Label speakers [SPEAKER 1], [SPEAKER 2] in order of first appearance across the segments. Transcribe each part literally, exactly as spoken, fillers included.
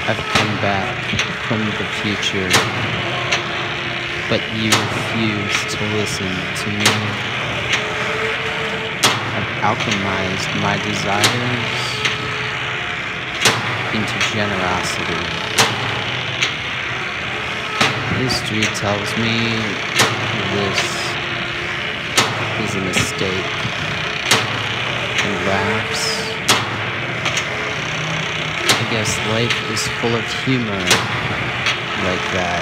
[SPEAKER 1] I've come back from the future, but you refuse to listen to me. I've alchemized my desires into generosity. History tells me this is a mistake and laughs. I guess life is full of humor like that.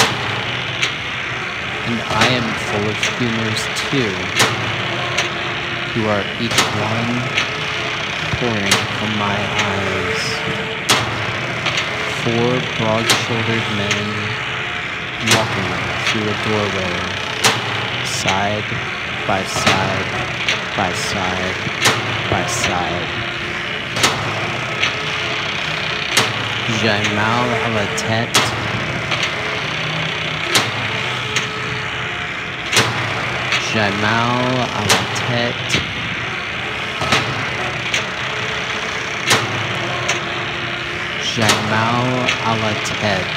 [SPEAKER 1] And I am full of humors too, who are each one pouring from my eyes. Four broad-shouldered men walking through a doorway, side by side by side by side. Jaimal à la tête. Jaimal à la tête. Jaimal à la tête.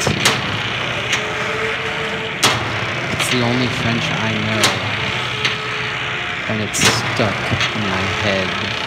[SPEAKER 1] It's the only French I know, and it's stuck in my head.